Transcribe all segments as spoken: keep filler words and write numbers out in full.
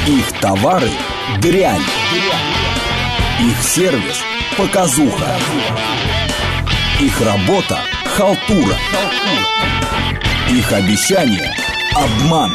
Их товары – дрянь. Их сервис – показуха. Их работа – халтура. Их обещания – обман.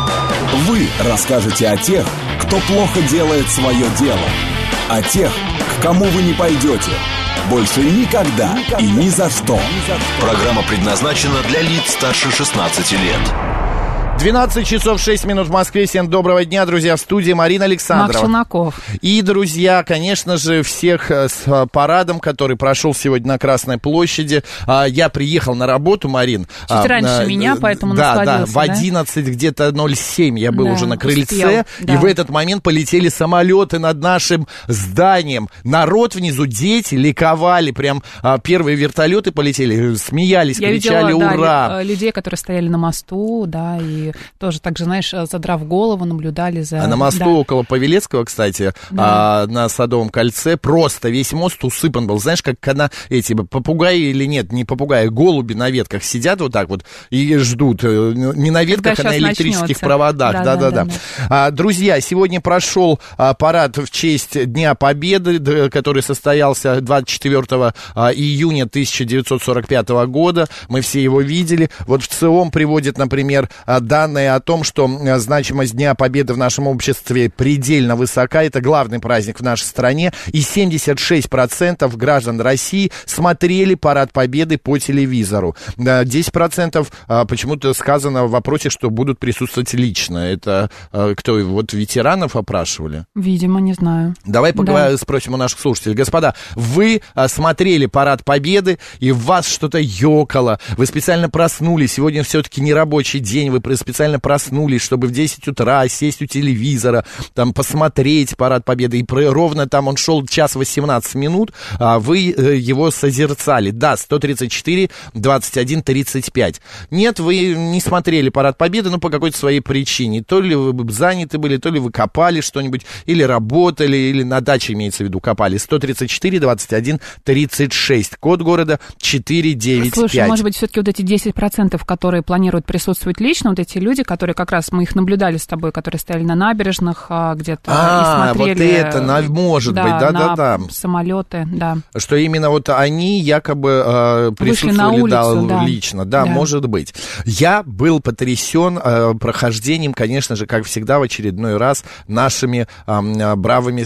Вы расскажете о тех, кто плохо делает свое дело. О тех, к кому вы не пойдете. Больше никогда и ни за что. Программа предназначена для лиц старше шестнадцати лет. двенадцать часов шесть минут в Москве. Всем доброго дня, друзья. В студии Марина Александрова. Макс Челноков. И, друзья, конечно же, всех с парадом, который прошел сегодня на Красной площади. Я приехал на работу, Марин. Чуть а, раньше а, меня, поэтому да, насладился. Да, в одиннадцать, да? Где-то ноль семь я был да, уже на крыльце. Успел, да. И в этот момент полетели самолеты над нашим зданием. Народ внизу, дети ликовали. Прям а, первые вертолеты полетели, смеялись, я кричали видела, «Ура!». Да, людей, которые стояли на мосту, да, и тоже так же, знаешь, задрав голову, наблюдали за... А на мосту да. около Павелецкого, кстати, да. а, на Садовом кольце, просто весь мост усыпан был. Знаешь, как когда эти попугаи или нет, не попугаи, голуби на ветках сидят вот так вот и ждут. Не на ветках, когда а на электрических начнется. проводах. Да-да-да. А, друзья, сегодня прошел а, парад в честь Дня Победы, который состоялся двадцать четвёртого июня тысяча девятьсот сорок пятого года. Мы все его видели. Вот в ЦИОМ приводит, например, данные о том, что значимость Дня Победы в нашем обществе предельно высока. Это главный праздник в нашей стране. И семьдесят шесть процентов граждан России смотрели Парад Победы по телевизору. десять процентов почему-то сказано в вопросе, что будут присутствовать лично. Это кто? Вот ветеранов опрашивали? Видимо, не знаю. Давай поговорим, да. спросим у наших слушателей. Господа, вы смотрели Парад Победы, и в вас что-то ёкало. Вы специально проснулись. Сегодня все-таки не рабочий день. Вы специально проснулись, чтобы в десять утра сесть у телевизора, там, посмотреть Парад Победы. И ровно там он шел час восемнадцать минут, а вы его созерцали. Да, сто тридцать четыре двадцать один тридцать пять. Нет, вы не смотрели Парад Победы, ну, по какой-то своей причине. То ли вы заняты были, то ли вы копали что-нибудь, или работали, или на даче, имеется в виду, копали. сто тридцать четыре двадцать один тридцать шесть. Код города четыре девять пять. Слушай, может быть, все-таки вот эти десять процентов, которые планируют присутствовать лично, вот эти люди, которые как раз, мы их наблюдали с тобой, которые стояли на набережных где-то а, и смотрели... вот это, может да, быть, да-да-да. самолеты, да. Что именно вот они якобы э, присутствовали улицу, да, да. лично. Да, да, может быть. Я был потрясен э, прохождением, конечно же, как всегда, в очередной раз нашими э, бравыми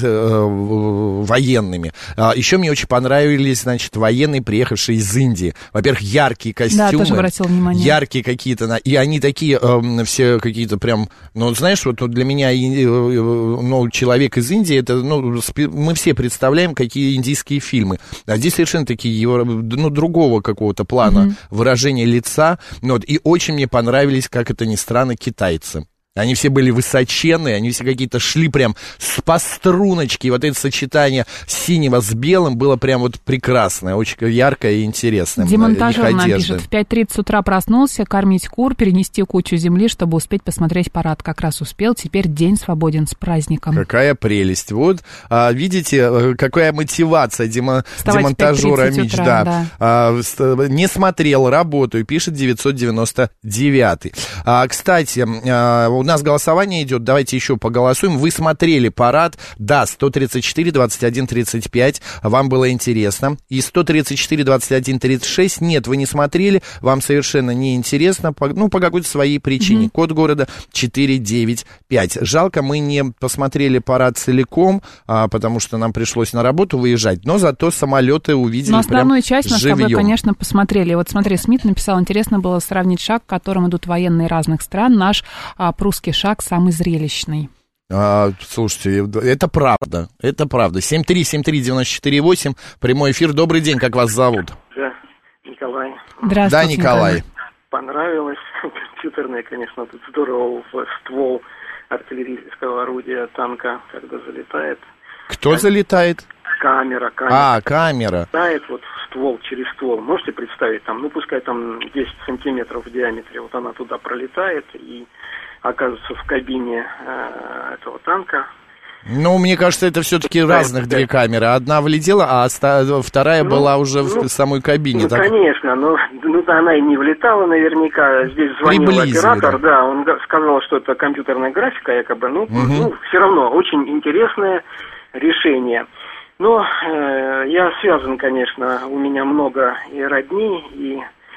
э, военными. А, еще мне очень понравились, значит, военные, приехавшие из Индии. Во-первых, яркие костюмы. Да, тоже обратил внимание. Яркие какие-то, и они такие э, все какие-то прям, ну, знаешь, вот для меня, ну, человек из Индии, это, ну, мы все представляем, какие индийские фильмы. А здесь совершенно такие, его, ну, другого какого-то плана mm-hmm. выражения лица. Вот, и очень мне понравились, как это ни странно, китайцы. Они все были высоченные, они все какие-то шли прям с по струночке. И вот это сочетание синего с белым было прям вот прекрасное, очень яркое и интересное. Демонтажер нам пишет: в пять тридцать утра проснулся, кормить кур, перенести кучу земли, чтобы успеть посмотреть парад. Как раз успел, теперь день свободен, с праздником. Какая прелесть. Вот, а, видите, какая мотивация демо, демонтажера Мич. Да. Да. А, не смотрел, работаю, пишет девятьсот девяносто девятый. А, кстати, а, у нас голосование идет, давайте еще поголосуем. Вы смотрели парад, да, сто тридцать четыре двадцать один тридцать пять, вам было интересно. И сто тридцать четыре двадцать один тридцать шесть, нет, вы не смотрели, вам совершенно не интересно, по, ну, по какой-то своей причине. Mm-hmm. Код города четыре девять пять. Жалко, мы не посмотрели парад целиком, а, потому что нам пришлось на работу выезжать, но зато самолеты увидели. Но основную часть мы с тобой, живьем. Конечно, посмотрели. Вот смотри, Смит написал, интересно было сравнить шаг, к которому идут военные разных стран. Наш а, русский шаг самый зрелищный. А, слушайте, это правда, это правда. семь три семь три девять четыре восемь, прямой эфир. Добрый день, как вас зовут? Да, Николай. Здравствуйте, да, Николай. Николай. Понравилось. Компьютерное, конечно, тут здорово в ствол артиллерийского орудия танка, когда залетает. Кто как... залетает? Камера, камера. А, камера. Залетает вот в ствол, через ствол. Можете представить, там, ну, пускай там десять сантиметров в диаметре, вот она туда пролетает и оказывается в кабине э, этого танка, Ну, мне кажется, это все-таки разных две камеры. Одна влетела, а вторая ну, была уже ну, в самой кабине. Ну, так? Конечно, но ну, она и не влетала наверняка. Здесь звонил оператор, да. да, он сказал, что это компьютерная графика, якобы. Ну, угу. ну все равно, очень интересное решение. Но э, я связан, конечно, у меня много и родни, и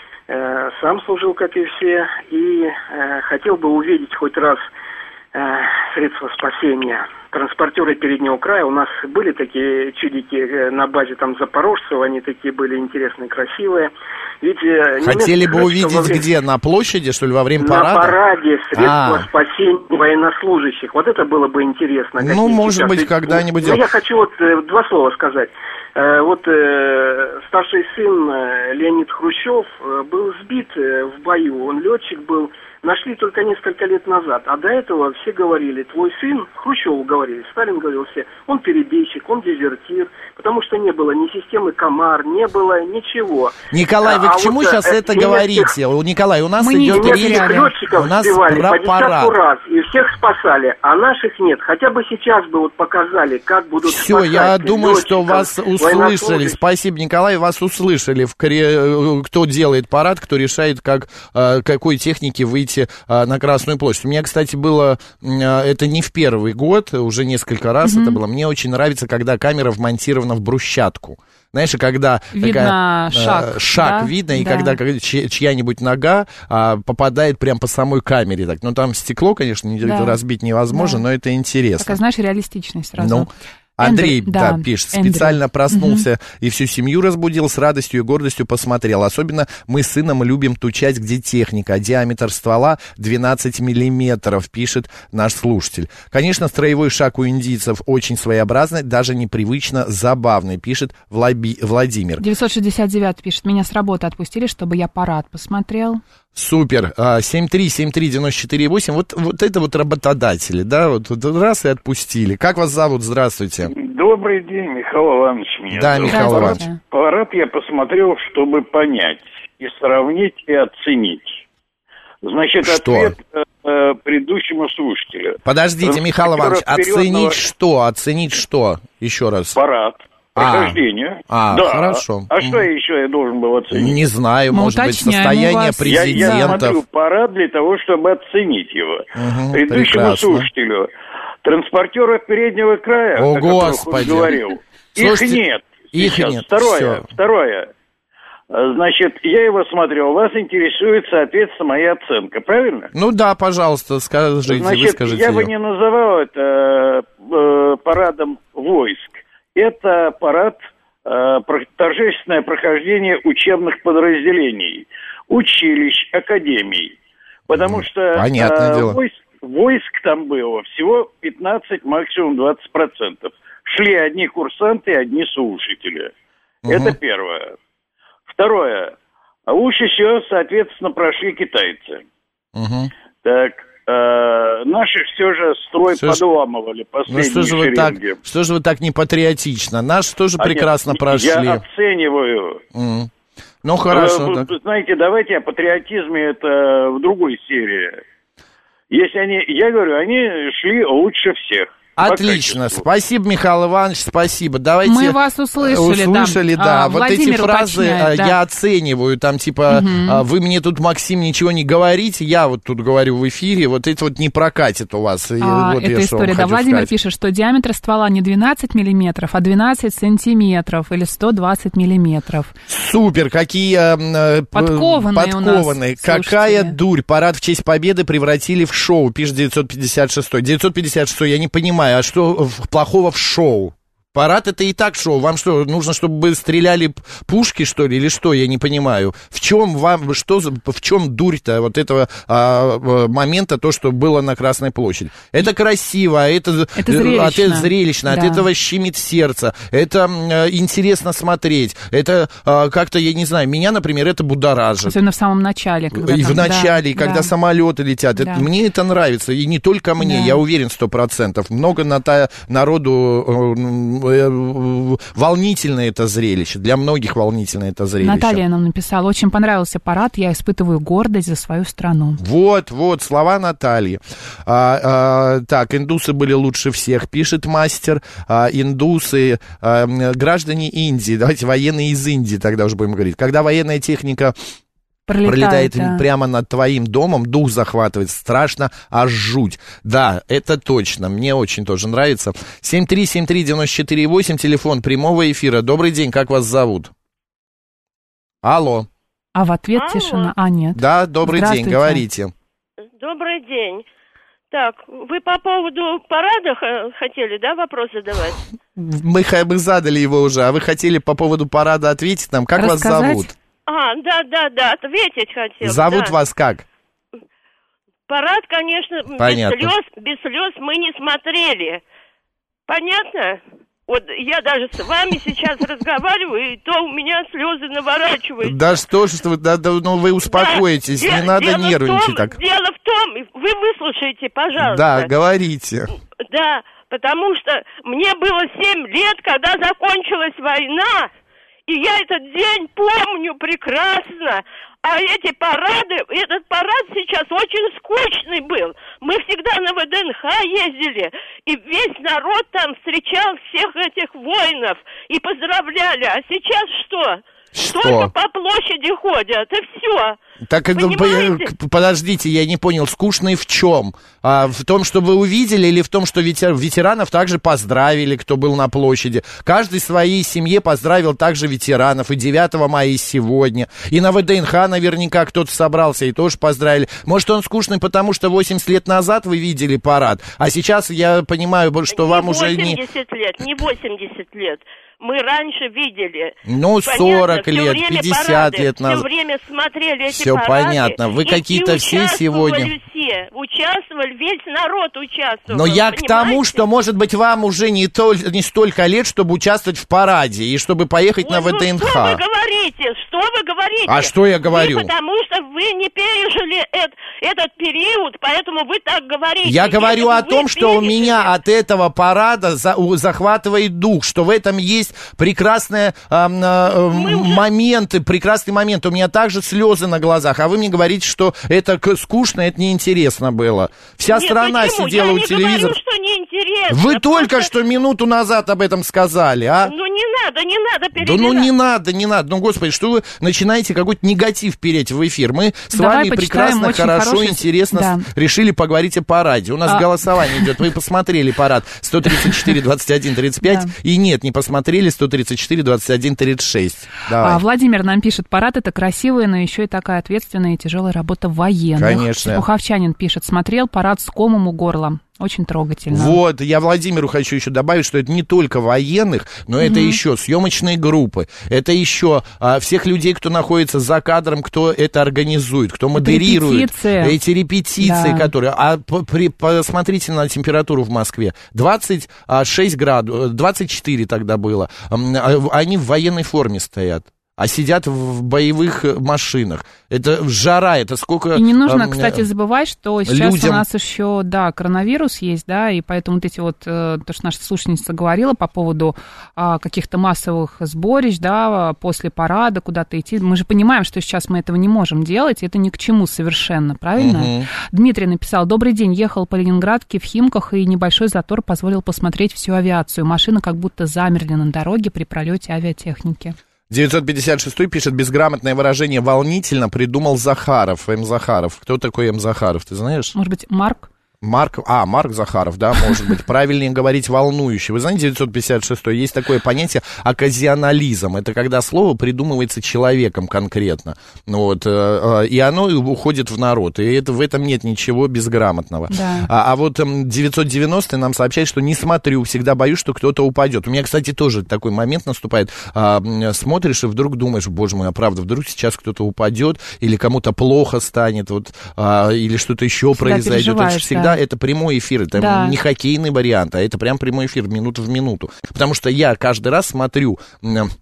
э, сам служил, как и все, и э, хотел бы увидеть хоть раз э, средства спасения. Транспортеры переднего края, у нас были такие чудики на базе там запорожцев, они такие были интересные, красивые. Ведь, хотели бы увидеть время... где? На площади, что ли, во время парада? На параде средства а. спасения военнослужащих. Вот это было бы интересно. Ну, может быть, когда-нибудь... Ну, я хочу вот два слова сказать. Вот э, старший сын Леонид Хрущев был сбит в бою, он летчик был, нашли только несколько лет назад, а до этого все говорили, твой сын, Хрущеву говорили, Сталин говорил все, он перебежчик, он дезертир, потому что не было ни системы КАМАР, не было ничего. Николай, вы а, к чему вот, сейчас э, это говорите? Николай, у нас идет речь, летчиков у нас сбивали по десятку раз, и всех спасали, а наших нет. Хотя бы сейчас бы вот показали, как будут все, спасать. Все, я думаю, что вас услышали. Спасибо, Николай, вас услышали. В коре... Кто делает парад, кто решает, как, какой технике выйти на Красную площадь. У меня, кстати, было, это не в первый год, уже несколько раз mm-hmm. это было. Мне очень нравится, когда камера вмонтирована в брусчатку. Знаешь, когда видно такая, шаг, э, шаг да? видно, и да. когда чья-нибудь нога а, попадает прямо по самой камере. Так. Ну, там стекло, конечно, да. разбить невозможно, да. но это интересно. Такая, знаешь, реалистичность сразу. Ну, Андрей, Эндрю, да, да, пишет, Эндрю. специально проснулся угу. и всю семью разбудил, с радостью и гордостью посмотрел. Особенно мы с сыном любим ту часть, где техника. Диаметр ствола двенадцать миллиметров, пишет наш слушатель. Конечно, строевой шаг у индийцев очень своеобразный, даже непривычно забавный, пишет Влаби... Владимир. девятьсот шестьдесят девять пишет, меня с работы отпустили, чтобы я парад посмотрел. Супер. семь три семь три девяносто четыре восемь. Вот, вот это вот работодатели, да, вот, вот раз и отпустили. Как вас зовут? Здравствуйте. Добрый день, Михаил Иванович. Меня да, зовут. Михаил Иванович. Парад я посмотрел, чтобы понять и сравнить, и оценить. Значит, что? Ответ э, предыдущему слушателю. Подождите, Михаил Иванович, оценить что? Оценить что? Еще раз. Парад. Прохождение. А, да. хорошо. А что еще я должен был оценить? Не знаю, Мы может быть, состояние президентов. Я, я смотрю парад для того, чтобы оценить его. Угу, предыдущему прекрасно. слушателю. Транспортеры переднего края, о, о которых Господи. он говорил, Слушайте, их нет. Их сейчас. нет. Второе, Все. второе. Значит, я его смотрел. Вас интересует, соответственно, моя оценка, правильно? Ну да, пожалуйста, скажите, Значит, выскажите я ее. бы не называл это э, парадом войск. Это парад, э, торжественное прохождение учебных подразделений, училищ, академий. Потому что Понятное э, дело. Войск, войск там было всего пятнадцать, максимум двадцать процентов. Шли одни курсанты, одни слушатели. Угу. Это первое. Второе. Лучше всего, соответственно, прошли китайцы. Угу. Так, э, наши все же строй все подламывали последние ну, что же вы так, шеренги. что же вы так не патриотично? Наши тоже а прекрасно нет, прошли. Я оцениваю. Mm. Ну, хорошо. Вы, так. Знаете, давайте о патриотизме это в другой серии. Если они, я говорю, они шли лучше всех. Отлично, спасибо, Михаил Иванович, спасибо. Давайте мы вас услышали, услышали да. да. А, вот Владимир эти фразы уточняет, да. я оцениваю, там типа угу. вы мне тут, Максим, ничего не говорите, я вот тут говорю в эфире, вот это вот не прокатит у вас. А, вот эта история, да, Владимир сказать. Пишет, что диаметр ствола не двенадцать миллиметров, а двенадцать сантиметров или сто двадцать миллиметров. Супер, какие э, подкованные, подкованные. У нас, Какая слушатели. Дурь, парад в честь победы превратили в шоу, пишет девятьсот пятьдесят шесть. девятьсот пятьдесят шесть, я не понимаю, а что плохого в шоу? Парад это и так шоу. Вам что, нужно, чтобы стреляли пушки, что ли, или что? Я не понимаю. В чем вам, что, в чем дурь-то вот этого а, момента, то, что было на Красной площади? Это красиво, это, это зрелищно, от, это зрелищно да. От этого щемит сердце, это а, интересно смотреть, это а, как-то, я не знаю, меня, например, это будоражит. Особенно в самом начале. Когда и там, в начале, да, и когда да. самолеты летят. Да. Это, мне это нравится, и не только мне, да. я уверен, сто процентов. Много на, народу волнительное это зрелище, для многих волнительное это зрелище. Наталья нам написала, очень понравился парад, я испытываю гордость за свою страну. Вот, вот, слова Натальи. А, а, так, индусы были лучше всех, пишет мастер. А, индусы, а, граждане Индии, давайте военные из Индии тогда уже будем говорить. Когда военная техника пролетает, пролетает да. прямо над твоим домом, дух захватывает, страшно, аж жуть. Да, это точно, мне очень тоже нравится. семь три семь три девять четыре восемь, телефон прямого эфира. Добрый день, как вас зовут? Алло. А в ответ Алло. Тишина. А, нет. Да, добрый день, говорите. Добрый день. Так, вы по поводу парада хотели, да, вопрос задавать? Мы, мы задали его уже, а вы хотели по поводу парада ответить нам. Как Рассказать? Вас зовут? А, да, да, да, ответить хотел. Зовут да. вас как? Парад, конечно, Понятно. без слез, без слез мы не смотрели. Понятно? Вот я даже с вами сейчас разговариваю, и то у меня слезы наворачиваются. Да что ж вы, да, да, ну вы успокойтесь, да, не де- надо нервничать том, так. Дело в том, вы выслушайте, пожалуйста. Да, говорите. Да, потому что мне было семь лет, когда закончилась война. И я этот день помню прекрасно. А эти парады, этот парад сейчас очень скучный был. Мы всегда на ВДНХ ездили, и весь народ там встречал всех этих воинов и поздравляли. А сейчас что? Что? Только по площади ходят, и все. Так, Понимаете? Подождите, я не понял, скучный в чем? А, в том, что вы увидели, или в том, что ветер, ветеранов также поздравили, кто был на площади? Каждый своей семье поздравил также ветеранов, и девятого мая, и сегодня. И на ВДНХ наверняка кто-то собрался и тоже поздравили. Может, он скучный, потому что восемьдесят лет назад вы видели парад, а сейчас я понимаю, что не вам уже не... восемьдесят лет, не восемьдесят лет. Мы раньше видели. Ну, сорок понятно, лет, пятьдесят парады, лет назад. Все время смотрели эти все парады. Понятно. Вы и, какие-то и все сегодня... все. Участвовали, весь народ участвовал. Но я понимаете? к тому, что, может быть, вам уже не, то, не столько лет, чтобы участвовать в параде и чтобы поехать Ой, на ну ВДНХ. что вы говорите? Что вы говорите? А что я говорю? Вы, потому что вы не пережили эт, этот период, поэтому вы так говорите. Я говорю Если о том, что пережили... у меня от этого парада за, у, захватывает дух, что в этом есть прекрасные э, э, моменты, прекрасный момент. У меня также слезы на глазах, а вы мне говорите, что это скучно, это неинтересно было. Вся Нет, страна почему? сидела я у не телевизора. Говорю, что неинтересно. Вы только Просто... что минуту назад об этом сказали, а? Ну не надо, не надо перебирать. Да ну не надо, не надо. Ну, господи, что вы начинаете какой-то негатив переть в эфир? Мы с Давай вами прекрасно, хорошо, хороший... интересно да. решили поговорить о параде. У нас а... голосование идет. Вы посмотрели парад сто тридцать четыре двадцать один тридцать пять, да. И нет, не посмотрели сто тридцать четыре двадцать один тридцать шесть. А, Владимир нам пишет, парад это красивая, но еще и такая ответственная и тяжелая работа военных. Конечно. Пуховчанин пишет, смотрел парад с комом у горла. Очень трогательно. Вот, я Владимиру хочу еще добавить, что это не только военных, но mm-hmm. это еще съемочные группы, это еще а, всех людей, кто находится за кадром, кто это организует, кто модерирует. Репетиции. Эти репетиции, да. которые... А при, посмотрите на температуру в Москве. двадцать шесть градусов, двадцать четыре тогда было. Они в военной форме стоят. А сидят в боевых машинах. Это жара, это сколько... И не нужно, э, кстати, забывать, что сейчас людям... у нас еще, да, коронавирус есть, да, и поэтому вот эти вот, э, то, что наша слушательница говорила по поводу э, каких-то массовых сборищ, да, после парада куда-то идти, мы же понимаем, что сейчас мы этого не можем делать, это ни к чему совершенно, правильно? Угу. Дмитрий написал, добрый день, ехал по Ленинградке в Химках, и небольшой затор позволил посмотреть всю авиацию. Машины как будто замерли на дороге при пролете авиатехники. девятьсот пятьдесят шесть пишет, безграмотное выражение «волнительно» придумал Захаров, М. Захаров. Кто такой М. Захаров, ты знаешь? Может быть, Марк? Марк, а, Марк Захаров, да, может быть. Правильнее говорить волнующий. Вы знаете, девятьсот пятьдесят шесть есть такое понятие оказионализм. Это когда слово придумывается человеком конкретно. Вот, и оно уходит в народ. И это, в этом нет ничего безграмотного. Да. А, а вот девятьсот девяностый нам сообщает, что не смотрю, всегда боюсь, что кто-то упадет. У меня, кстати, тоже такой момент наступает. А, смотришь и вдруг думаешь, боже мой, а правда, вдруг сейчас кто-то упадет, или кому-то плохо станет, вот, а, или что-то еще всегда произойдет. Это всегда да. Это прямой эфир, это да. не хоккейный вариант, а это прям прямой эфир, минуту в минуту. Потому что я каждый раз смотрю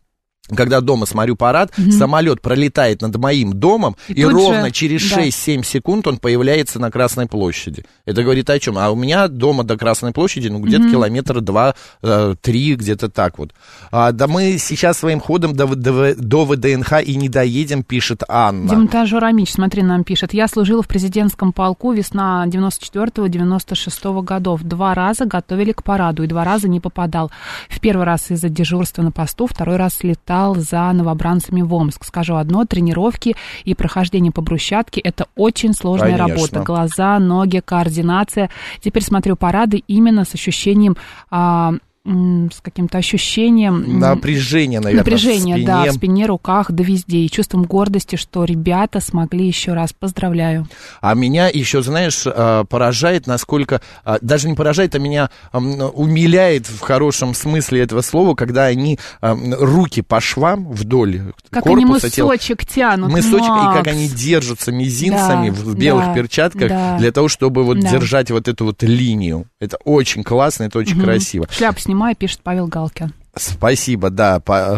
когда дома смотрю парад, mm-hmm. самолет пролетает над моим домом, и, и ровно же, через шесть-семь да. секунд он появляется на Красной площади. Это говорит о чем? А у меня дома до Красной площади, ну, где-то mm-hmm. километра два-три, где-то так вот. А, да мы сейчас своим ходом до, до, до ВДНХ и не доедем, пишет Анна. Демонтажер Амич, смотри, нам пишет. Я служила в президентском полку весна девяносто четвёртого - девяносто шестого годов. Два раза готовили к параду, и два раза не попадал. В первый раз из-за дежурства на посту, второй раз слетал за новобранцами в Омск. Скажу одно, тренировки и прохождение по брусчатке – это очень сложная Конечно. работа. Глаза, ноги, координация. Теперь смотрю парады именно с ощущением... А, с каким-то ощущением... Напряжения, наверное, Напряжение, в спине. да, в спине, руках, да везде. И чувством гордости, что ребята смогли еще раз. Поздравляю. А меня еще, знаешь, поражает, насколько... Даже не поражает, а меня умиляет в хорошем смысле этого слова, когда они руки по швам вдоль как корпуса... Как они мысочек тела, тянут, Мысочек, Макс. И как они держатся мизинцами да, в белых да, перчатках да. для того, чтобы вот да. держать вот эту вот линию. Это очень классно, это очень угу. красиво. Шляпу снимаю, пишет Павел Галкин. Спасибо, да,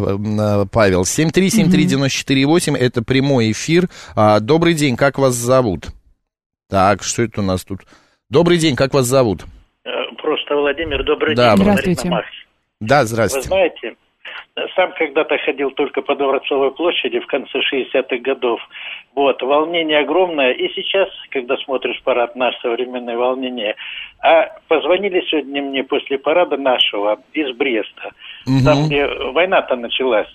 Павел. семь три семь три девяносто четыре восемь, это прямой эфир. Добрый день, как вас зовут? Так, что это у нас тут? Добрый день, как вас зовут? Просто Владимир, добрый да, день. Здравствуйте. Да, здравствуйте. Вы знаете, сам когда-то ходил только по Дворцовой площади в конце шестидесятых годов. Вот, волнение огромное. И сейчас, когда смотришь парад, наше современное волнение. А позвонили сегодня мне после парада нашего из Бреста. Угу. Там, где война-то началась.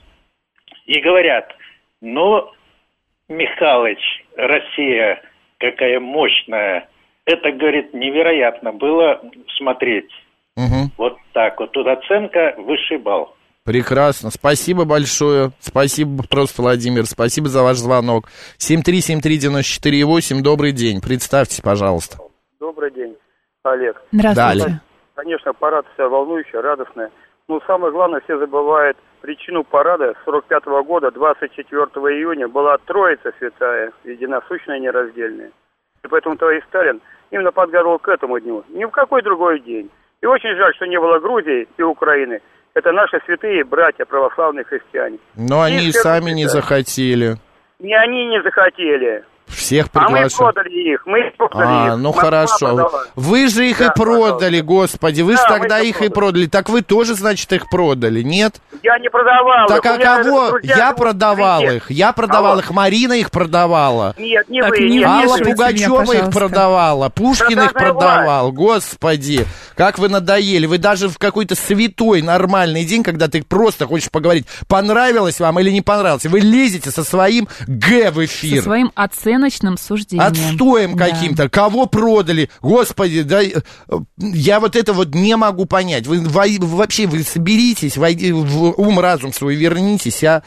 И говорят, ну, Михалыч, Россия, какая мощная. Это, говорит, невероятно было смотреть. Угу. Вот так вот. Тут оценка высший балл. Прекрасно. Спасибо большое. Спасибо просто, Владимир. Спасибо за ваш звонок. семь три семь три девяносто четыре восемь. Добрый день. Представьтесь, пожалуйста. Добрый день, Олег. Здравствуйте. Да, Конечно, парад вся волнующая, радостная. Но самое главное, все забывают причину парада сорок пятого года, двадцать четвёртого июня, была Троица Святая, единосущная и нераздельная. И поэтому товарищ Сталин именно подготовил к этому дню. Ни в какой другой день. И очень жаль, что не было Грузии и Украины. Это наши святые братья, православные христиане. Но они и сами не захотели. Не они не захотели. Всех приглашаю. А мы продали их, мы продали а, их. ну Москва хорошо. продала. Вы же их да, и продали, пожалуйста. господи. Вы да, же тогда их продали. и продали. Так вы тоже, значит, их продали, нет? Я не продавал так их. а кого? Я продавал нет. их. Я продавал Алло. их. Марина их продавала. Нет, не так, вы. Не нет, Алла не Пугачева меня, их продавала. Пушкин да, их продавал. Господи, как вы надоели. Вы даже в какой-то святой нормальный день, когда ты просто хочешь поговорить, понравилось вам или не понравилось, вы лезете со своим Г в эфир. Со своим оценочным суждением. Отстоем да. каким-то. Кого продали? Господи, да, я вот это вот не могу понять. Вы, вы вообще, вы соберитесь, войди в ум-разум свой, вернитесь, а...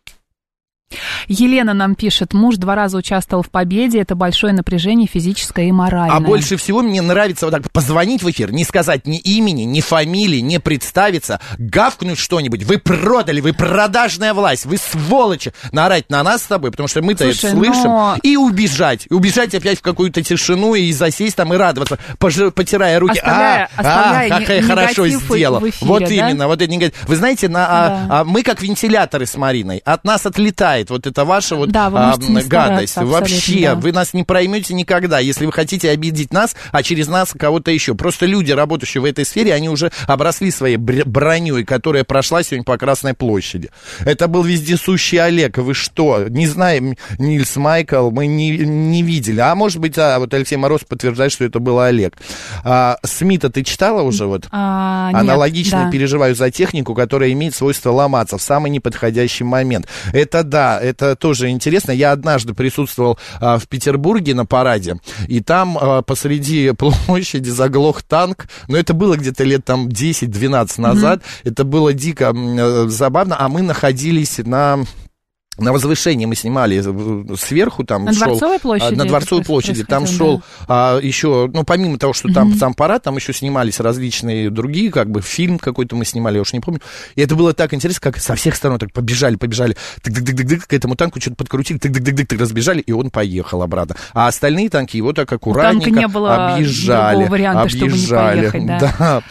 Елена нам пишет, муж два раза участвовал в победе, это большое напряжение физическое и моральное. А больше всего мне нравится вот так позвонить в эфир, не сказать ни имени, ни фамилии, не представиться, гавкнуть что-нибудь. Вы продали, вы продажная власть, вы сволочи. Наорать на нас с тобой, потому что мы-то Слушай, это слышим. но... И убежать. И убежать опять в какую-то тишину и засесть там и радоваться, потирая руки. Оставляя, а, оставляя а, какая хорошо сделала. В эфире, вот да? именно, вот это не говорит. Вы знаете, на, да. а, а, мы как вентиляторы с Мариной. От нас отлетает вот это ваша вот да, а, гадость. Вообще, да. вы нас не проймете никогда, если вы хотите обидеть нас, а через нас кого-то еще. Просто люди, работающие в этой сфере, они уже обросли своей броней, которая прошла сегодня по Красной площади. Это был вездесущий Олег. Вы что, не знаем Нильс Майкл, мы не, не видели. А может быть, а, вот Алексей Мороз подтверждает, что это был Олег. А, Смита ты читала уже? Вот? А, Аналогично нет, да. переживаю за технику, которая имеет свойство ломаться в самый неподходящий момент. Это да, это тоже интересно. Я однажды присутствовал а, в Петербурге на параде, и там а, посреди площади заглох танк, но это было где-то лет там десять-двенадцать назад, mm-hmm. это было дико а, забавно, а мы находились на... На возвышении мы снимали сверху, там на шел... Дворцовой площади? На Дворцовой площади, там шел да. а, еще, ну, помимо того, что там mm-hmm. сам парад, там еще снимались различные другие, как бы, фильм какой-то мы снимали, я уж не помню. И это было так интересно, как со всех сторон так побежали, побежали, тык-тык-тык-тык, к этому танку что-то подкрутили, тык-тык-тык-тык, разбежали, и он поехал обратно. А остальные танки его так аккуратненько не было объезжали. варианта, объезжали. Чтобы не поехать, да. да.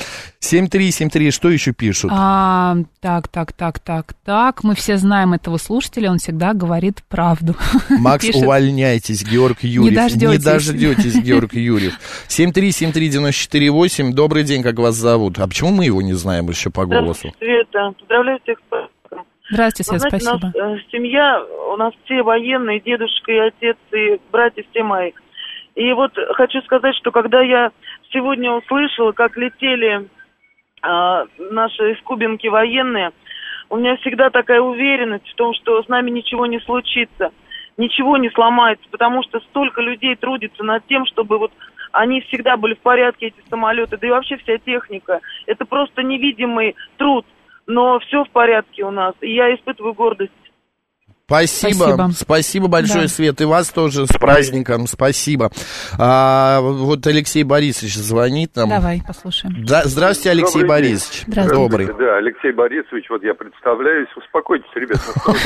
семь три семь три, что еще пишут? А, так, так, так, так, так. Мы все знаем этого слушателя, он всегда говорит правду. Макс, увольняйтесь, Георг Юрьев. Не дождетесь. Не дождетесь, Георг Юрьев. семь три семь три девять четыре восемь. Добрый день, как вас зовут? А почему мы его не знаем еще по голосу? Света, поздравляю всех с праздником. Здравствуйте, Света, знаете, спасибо. У нас э, семья, у нас все военные, дедушка и отец, и братья все мои. И вот хочу сказать, что когда я сегодня услышала, как летели а, наши из Кубинки военные, у меня всегда такая уверенность в том, что с нами ничего не случится, ничего не сломается, потому что столько людей трудится над тем, чтобы вот они всегда были в порядке, эти самолеты, да и вообще вся техника. Это просто невидимый труд, но все в порядке у нас, и я испытываю гордость. Спасибо. Спасибо, Спасибо большое, да. Свет, и вас тоже с праздником, спасибо. А, вот Алексей Борисович звонит нам. Давай, послушаем. Да, здравствуйте, Алексей Добрый Борисович. Здравствуйте. Добрый. Да, Алексей Борисович, вот я представляюсь. Успокойтесь, ребят,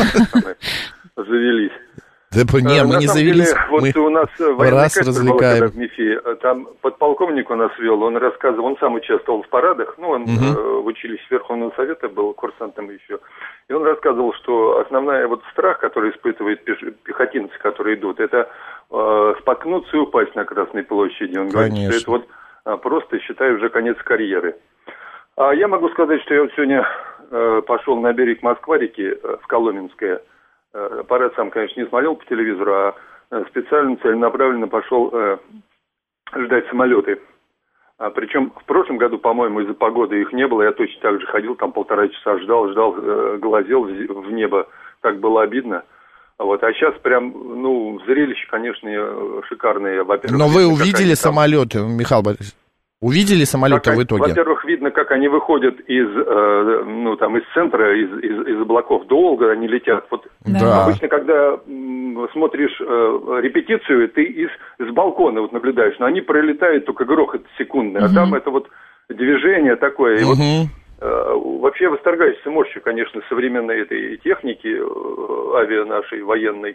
завелись. Да, не, мы не завелись, вот мы у нас раз развлекаем. В МИФИ, там подполковник у нас вел, он рассказывал, он сам участвовал в парадах, ну, он угу. в училище Верховного Совета был курсантом еще, и он рассказывал, что основная вот страх, который испытывают пехотинцы, которые идут, это э, споткнуться и упасть на Красной площади. Он говорит, Конечно. что это вот а, просто, считай, уже конец карьеры. А я могу сказать, что я вот сегодня э, пошел на берег Москва-реки, э, в Коломенское. Парад сам, конечно, не смотрел по телевизору, а специально, целенаправленно пошел э, ждать самолеты. А, причем в прошлом году, по-моему, из-за погоды их не было. Я точно так же ходил, там полтора часа ждал, ждал, э, глазел в, в небо. Так было обидно. Вот. А сейчас прям, ну, зрелище, конечно, шикарное. Во-первых, но вы увидели самолеты, Михаил Борисович? Увидели самолеты в итоге? Во-первых, видно, как они выходят из, э, ну, там, из центра, из, из, из облаков. Долго они летят. Вот да. Обычно, когда м, смотришь э, репетицию, ты из, с балкона вот наблюдаешь, но они пролетают, только грохот секундный. А угу. там это вот движение такое. И угу. вот, э, вообще восторгаюсь, мощью, конечно, современной этой техники, э, авиа нашей, военной.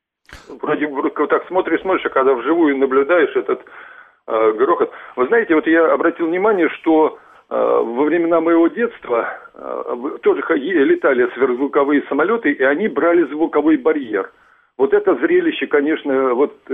Вроде вот так смотришь, смотришь, а когда вживую наблюдаешь этот грохот. Вы знаете, вот я обратил внимание, что э, во времена моего детства э, тоже летали сверхзвуковые самолеты, и они брали звуковой барьер. Вот это зрелище, конечно, вот, э,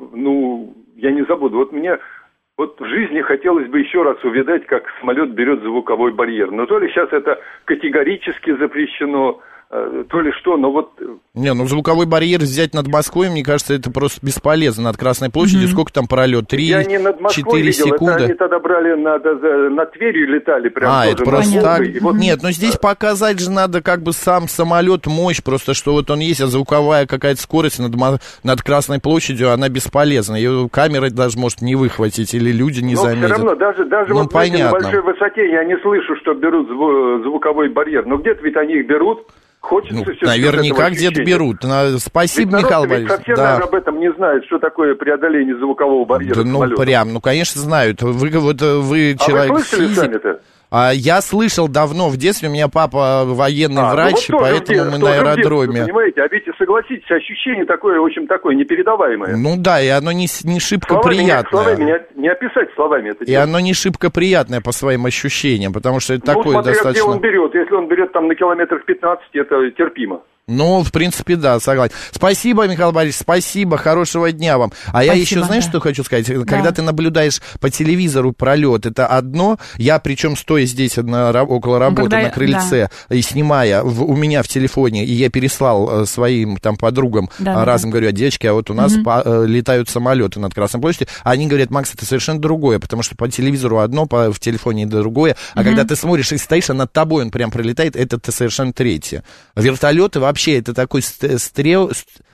ну, я не забуду. Вот мне вот в жизни хотелось бы еще раз увидать, как самолет берет звуковой барьер. Но то ли сейчас это категорически запрещено, то ли что, но вот... Не, ну звуковой барьер взять над Москвой, мне кажется, это просто бесполезно. Над Красной площадью, mm-hmm. сколько там пролет? три-четыре секунды. Это они тогда брали над, над Тверью, летали прям. А, это просто так? Вот... Нет, но здесь показать же надо как бы сам самолет, мощь, просто что вот он есть, а звуковая какая-то скорость над, над Красной площадью, она бесполезна. Ее камера даже может не выхватить, или люди не но заметят. Но все равно, даже, даже ну, вот в этой большой высоте я не слышу, что берут зву- звуковой барьер. Но где-то ведь они их берут. Хочется ну, наверняка где-то берут. Спасибо, ведь Михаил Борисович. Совсем, да. наверное, об этом не знают, что такое преодоление звукового барьера. Да, ну, самолета. Прям, ну, конечно, знают. Вы, вот, вы а человек вы слышали физик. сами-то? А я слышал давно в детстве, у меня папа военный а, врач, ну вот поэтому детстве, мы на аэродроме. Детстве, понимаете, а ведь, согласитесь, ощущение такое, в общем, такое непередаваемое. Ну да, и оно не, не шибко словами приятное. Не, словами не, не описать словами это. И дело. Оно не шибко приятное по своим ощущениям, потому что это ну, такое смотря, достаточно... где он берет, если он берет там на километрах пятнадцать, это терпимо. Ну, в принципе, да, согласен. Спасибо, Михаил Борисович, спасибо, хорошего дня вам. А спасибо, я еще, знаешь, да. что хочу сказать? Да. Когда ты наблюдаешь по телевизору пролет, это одно, я причем стоя здесь на, около работы, ну, на крыльце, да. и снимая в, у меня в телефоне, и я переслал своим там подругам, да, разом да. говорю, девочки, а вот у нас угу. по, летают самолеты над Красной площадью, а они говорят, Макс, это совершенно другое, потому что по телевизору одно, по, в телефоне другое, а угу. когда ты смотришь и стоишь, а над тобой он прям пролетает, это совершенно третье. Вертолеты вообще Вообще, это такой стрел,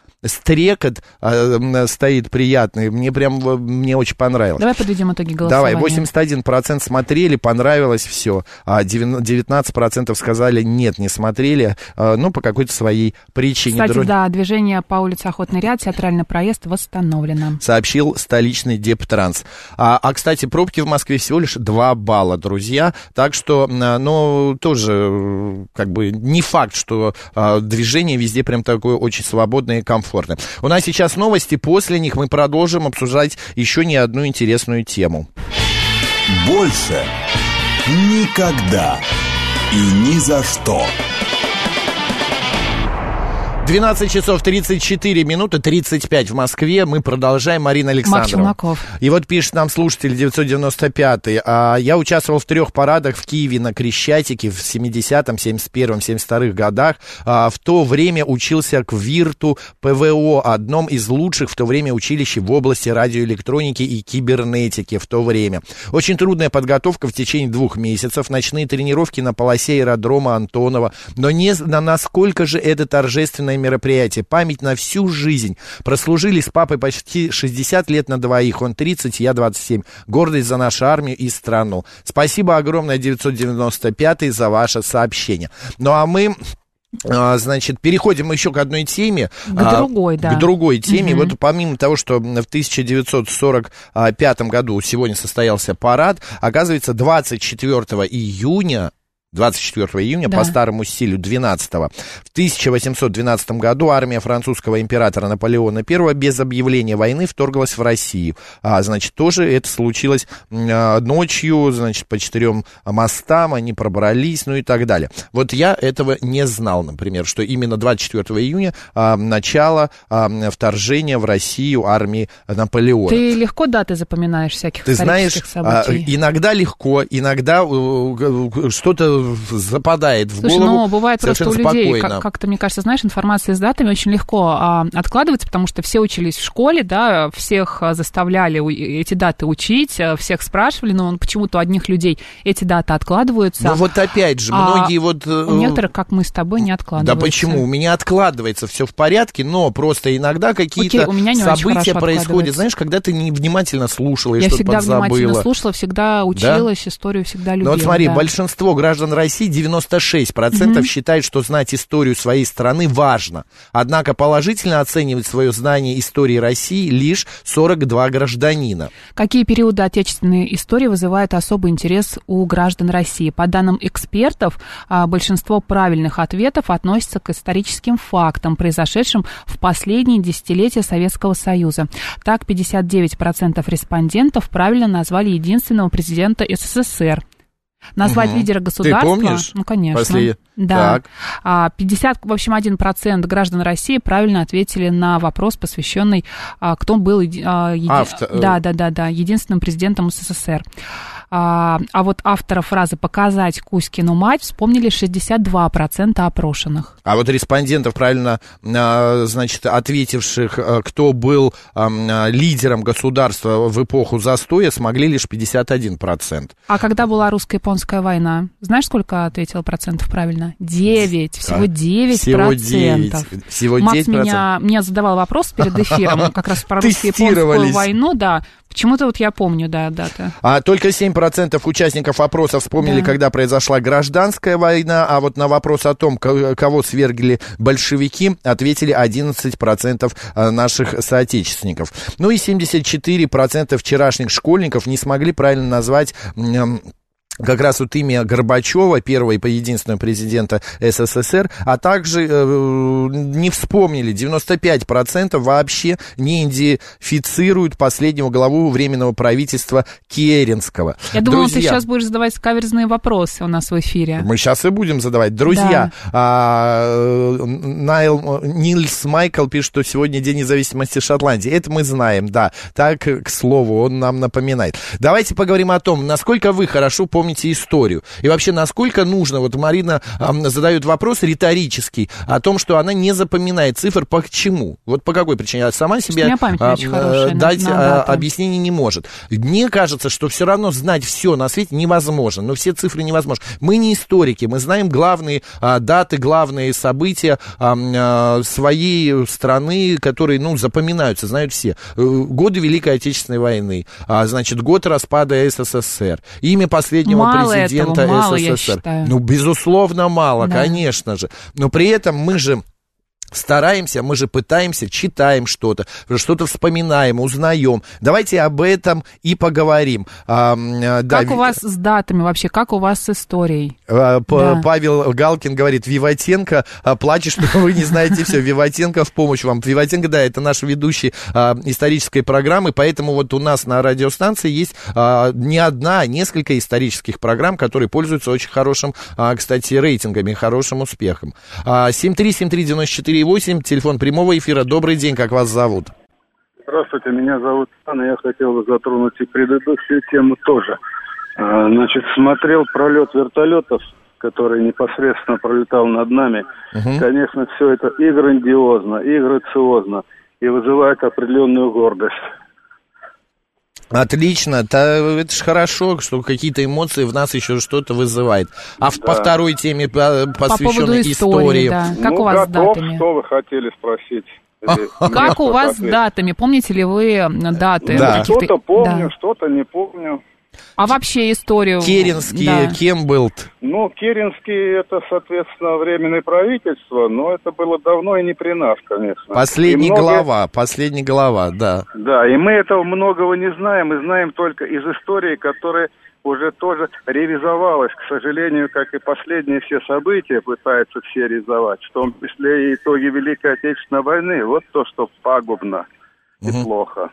стрекот э, стоит приятный. Мне прям, мне очень понравилось. Давай подведем итоги голосования. Давай, восемьдесят один процент смотрели, понравилось все. А девятнадцать процентов сказали, нет, не смотрели, э, ну, по какой-то своей причине. Кстати, Друг... да, движение по улице Охотный ряд, театральный проезд восстановлено. Сообщил столичный Дептранс. А, а, кстати, пробки в Москве всего лишь два балла, друзья. Так что, ну, тоже, как бы, не факт, что а, движение везде прям такое очень свободное и комфортное. У нас сейчас новости, после них мы продолжим обсуждать еще не одну интересную тему. Больше. Никогда и ни за что. двенадцать часов тридцать четыре минуты, тридцать пять в Москве. Мы продолжаем. Марина Александрова. И вот пишет нам слушатель девятьсот девяносто пятый. А, я участвовал в трех парадах в Киеве на Крещатике в семидесятом, семьдесят первом, семьдесят втором годах. А, в то время учился к ВИРТу ПВО, одном из лучших в то время училищ в области радиоэлектроники и кибернетики в то время. Очень трудная подготовка в течение двух месяцев, ночные тренировки на полосе аэродрома Антонова. Но не на насколько же это торжественное мероприятие. Память на всю жизнь. Прослужили с папой почти шестьдесят лет на двоих. Он тридцать, я двадцать семь. Гордость за нашу армию и страну. Спасибо огромное, девятьсот девяносто пятый, за ваше сообщение. Ну а мы... Значит, переходим еще к одной теме. К другой, да. К другой теме. Угу. Вот помимо того, что в тысяча девятьсот сорок пятом году сегодня состоялся парад, оказывается, двадцать четвёртого июня двадцать четвёртого июня, да, по старому стилю двенадцатого, в тысяча восемьсот двенадцатом году армия французского императора Наполеона Первого без объявления войны вторглась в Россию. А, значит, тоже это случилось а, ночью, значит, по четырем мостам они пробрались, ну и так далее. Вот я этого не знал, например, что именно двадцать четвёртого июня а, начало а, вторжения в Россию армии Наполеона. Ты легко даты запоминаешь всяких Ты знаешь, событий? А, иногда легко, иногда а, что-то западает в Слушай, голову. Ну, бывает просто у людей, как- как-то, мне кажется, знаешь, информация с датами очень легко а, откладывается, потому что все учились в школе, да, всех заставляли у- эти даты учить, всех спрашивали, но почему-то у одних людей эти даты откладываются. Ну вот опять же, многие а вот... У некоторых, как мы с тобой, не откладываются. Да почему? У меня откладывается, все в порядке, но просто иногда какие-то Окей, у меня не очень события хорошо происходят. Знаешь, когда ты невнимательно слушала и Я что-то всегда подзабыла. внимательно слушала, всегда училась, да? Историю всегда любила. Ну вот смотри, да. большинство граждан России, девяносто шесть процентов, mm-hmm. считают, что знать историю своей страны важно. Однако положительно оценивать свое знание истории России лишь сорок два гражданина. Какие периоды отечественной истории вызывают особый интерес у граждан России? По данным экспертов, большинство правильных ответов относятся к историческим фактам, произошедшим в последние десятилетия Советского Союза. Так, пятьдесят девять процентов респондентов правильно назвали единственного президента СССР. Назвать угу. лидера государства... Ты помнишь? Ну, конечно. После... Да. Так. пятьдесят, в общем, один процент граждан России правильно ответили на вопрос, посвященный, кто был еди... Автор... да, да, да, да, единственным президентом СССР. А, а вот автора фразы «показать Кузькину мать» вспомнили шестьдесят два процента опрошенных. А вот респондентов, правильно, значит, ответивших, кто был лидером государства в эпоху застоя, смогли лишь пятьдесят один процент. А когда была русско-японская война, знаешь, сколько ответило процентов правильно? девять, всего девять процентов. Всего Макс девять процентов. меня, меня задавал вопрос перед эфиром, как раз про русско-японскую войну, да. Почему-то вот я помню, да, дата. А только семь процентов участников опроса вспомнили, да. когда произошла гражданская война, а вот на вопрос о том, кого свергли большевики, ответили одиннадцать процентов наших соотечественников. Ну и семьдесят четыре процента вчерашних школьников не смогли правильно назвать... как раз вот имя Горбачева, первого и единственного президента СССР, а также э, не вспомнили, девяносто пять процентов вообще не идентифицируют последнего главу Временного правительства Керенского. Я думала, ты сейчас будешь задавать каверзные вопросы у нас в эфире. Мы сейчас и будем задавать. Друзья, да. а, Найл, Нильс Майкл пишет, что сегодня День независимости Шотландии. Это мы знаем, да. Так, к слову, он нам напоминает. Давайте поговорим о том, насколько вы хорошо помните помните историю. И вообще, насколько нужно, вот Марина э, задает вопрос риторический о том, что она не запоминает цифр, почему? Вот по какой причине? Она сама себе э, э, дать э, объяснение не может. Мне кажется, что все равно знать все на свете невозможно, но все цифры невозможно. Мы не историки, мы знаем главные э, даты, главные события э, э, своей страны, которые, ну, запоминаются, знают все. Э, годы Великой Отечественной войны, э, значит, год распада СССР, имя последнего мало президента этого, мало, СССР. Ну, безусловно, мало, да. конечно же. Но при этом мы же стараемся, мы же пытаемся, читаем что-то, что-то вспоминаем, узнаем. Давайте об этом и поговорим. А, да, как у вас с датами вообще, как у вас с историей? А, да. Павел Галкин говорит, Виватенко плачет, что вы не знаете все. Виватенко в помощь вам. Виватенко, да, это наш ведущий а, исторической программы, поэтому вот у нас на радиостанции есть а, не одна, а несколько исторических программ, которые пользуются очень хорошим, а, кстати, рейтингами, хорошим успехом. А, семь три семь три девять четыре восемь, телефон прямого эфира. Добрый день, как вас зовут? Здравствуйте, меня зовут Иван, и я хотел бы затронуть и предыдущую тему тоже. А, значит, смотрел пролет вертолетов, который непосредственно пролетал над нами. Угу. Конечно, все это и грандиозно, и грациозно, и вызывает определенную гордость. Отлично, это, это же хорошо, что какие-то эмоции в нас еще что-то вызывает. А да. по второй теме, посвященной по истории, истории. Да. Как ну, у вас готов, с датами? Что вы хотели спросить? Как у вас с датами? Помните ли вы даты? Да. Что-то помню, что-то не помню. А вообще историю... Керенский, да. кем был? Ну, Керенский, это, соответственно, временное правительство, но это было давно и не при нас, конечно. Последний много... глава, последний глава, да. Да, и мы этого многого не знаем, мы знаем только из истории, которая уже тоже ревизовалась, к сожалению, как и последние все события пытаются все ревизовать, в том числе и итоги Великой Отечественной войны. Вот то, что пагубно и угу. плохо.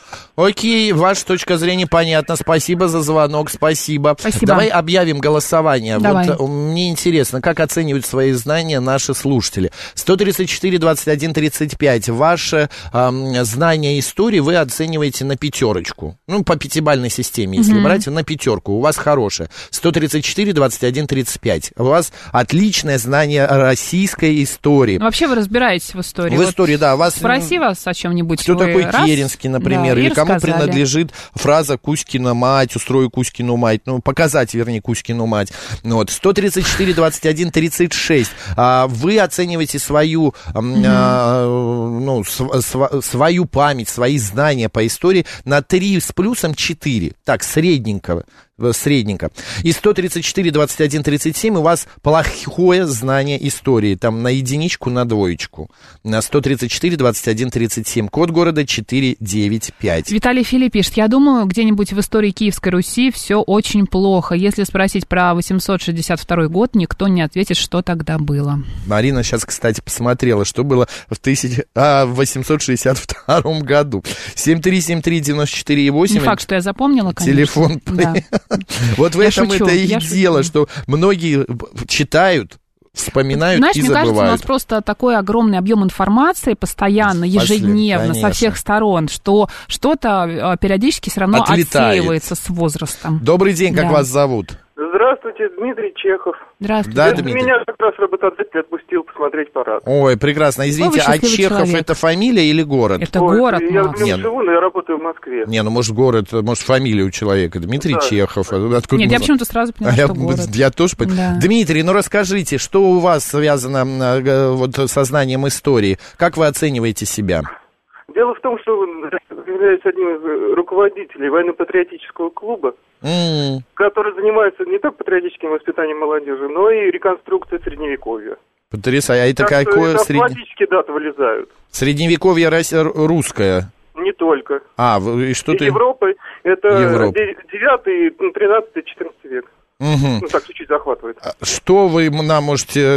Окей, ваша точка зрения понятна. Спасибо за звонок, спасибо. Спасибо. Давай объявим голосование. Давай. Вот мне интересно, как оценивают свои знания наши слушатели. сто тридцать четыре двадцать один тридцать пять. Ваше эм, знание истории вы оцениваете на пятерочку. Ну, по пятибалльной системе, если mm-hmm. брать, на пятерку. У вас хорошее. сто тридцать четыре двадцать один тридцать пять. У вас отличное знание российской истории. Ну, вообще вы разбираетесь в истории. В вот истории, да. Вас... Спроси вас о чем-нибудь. Кто такой раз... Керенский, например, да, или кому рассказали. принадлежит фраза «Кузькина мать», «устрою Кузькину мать», ну, показать, вернее, Кузькину мать. Вот. сто тридцать четыре двадцать один тридцать шесть. А, вы оцениваете свою, mm-hmm. а, ну, св- свою память, свои знания по истории на три с плюсом четыре. Так, средненько. Средненько. И сто тридцать четыре двадцать один тридцать семь у вас плохое знание истории. Там на единичку, на двоечку. На сто тридцать четыре двадцать один тридцать семь. Код города четыреста девяносто пять. Виталий Филипп пишет: я думаю, где-нибудь в истории Киевской Руси все очень плохо. Если спросить про восемьсот шестьдесят второй год, никто не ответит, что тогда было. Марина сейчас, кстати, посмотрела, что было в тысяча... а, в восемьсот шестьдесят втором году. семь три семь три девяносто четыре восемь. Не факт, что я запомнила, конечно. Телефон. Да. Вот в я этом шучу, это и дело, шучу. Что многие читают, вспоминают. Знаешь, и мне забывают. кажется, у нас просто такой огромный объем информации постоянно, ежедневно, Конечно. со всех сторон, что что-то периодически все равно Отлетает. Отсеивается с возрастом. Добрый день, как да. вас зовут? Здравствуйте, Дмитрий Чехов. Здравствуйте. Да, Дмитрий. Меня как раз работодатель отпустил посмотреть парад. Ой, прекрасно. Извините, а Чехов человек. это фамилия или город? Это Ой, город. Я Макс. в нем живу, но я работаю в Москве. Не, ну может город, может фамилия у человека. Дмитрий да. Чехов. Откуда Нет, мы... я почему-то сразу поняла, а что я, город. Я тоже понял. Да. Дмитрий, ну расскажите, что у вас связано вот, со знанием истории? Как вы оцениваете себя? Дело в том, что являюсь одним из руководителей военно-патриотического клуба, mm. который занимается не только патриотическим воспитанием молодежи, но и реконструкцией Средневековья. Потрясающе. А это так какое? Это сред... автоматически даты вылезают. Средневековье русское? Не только. А, и что и ты... Европа, это Европа. девятый, тринадцатый, четырнадцатый век. Угу. Ну, так чуть-чуть захватывает. Что вы нам можете,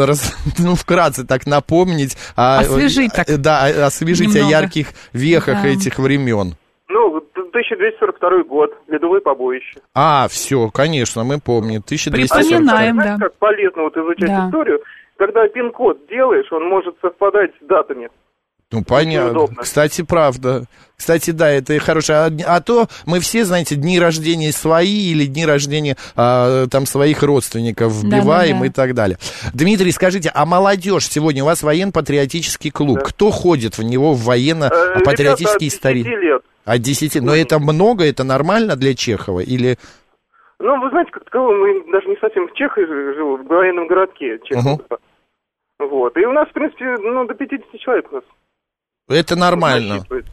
ну, вкратце так напомнить? Освежить а, так. Да, освежить немного. О ярких вехах да. этих времен. Ну, тысяча двести сорок второй год, ледовое побоище. А, все, конечно, мы помним. тысяча двести сорок второй. Припоминаем, Знаете, да. как полезно вот изучать да. историю, когда пин-код делаешь, он может совпадать с датами. Ну, понятно. Кстати, правда. Кстати, да, это хорошо. А, а то мы все, знаете, дни рождения свои или дни рождения а, там своих родственников вбиваем да, да, да. и так далее. Дмитрий, скажите, а молодежь сегодня у вас военно-патриотический клуб? Да. Кто ходит в него в военно-патриотический истории? От десяти лет. От десяти. Но это много, это нормально для Чехова? Или... Ну, вы знаете, как таково, мы даже не совсем в Чехии живем, в военном городке Чехова. Угу. Вот. И у нас, в принципе, ну, до пятидесяти человек у нас. Это нормально.